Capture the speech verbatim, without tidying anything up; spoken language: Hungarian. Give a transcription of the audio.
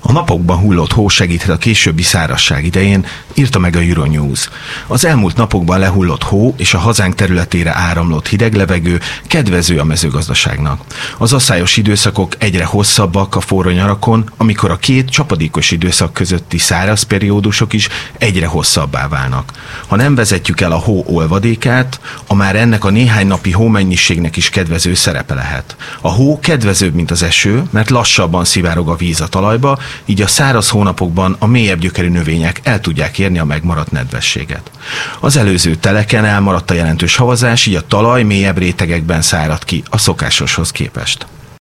A napokban hullott hó segíthet a későbbi szárazság idején, írta meg a Euronews. Az elmúlt napokban lehullott hó és a hazánk területére áramlott hideg levegő kedvező a mezőgazdaságnak. Az asszályos időszakok egyre hosszabbak a forró nyarakon, amikor a két csapadékos időszak közötti száraz periódusok is egyre hosszabbá válnak. Ha nem vezetjük el a hó olvadékát, a már ennek a néhány napi hómennyiségnek is kedvező szerepe lehet. A hó kedvezőbb, mint az eső, mert lassabban szivárog a víz a talajba, így a száraz hónapokban a mélyebb gyökerű növények el tudják érni a megmaradt nedvességet. Az előző teleken elmaradt a jelentős havazás, így a talaj mélyebb rétegekben szárad ki a szokásoshoz képest.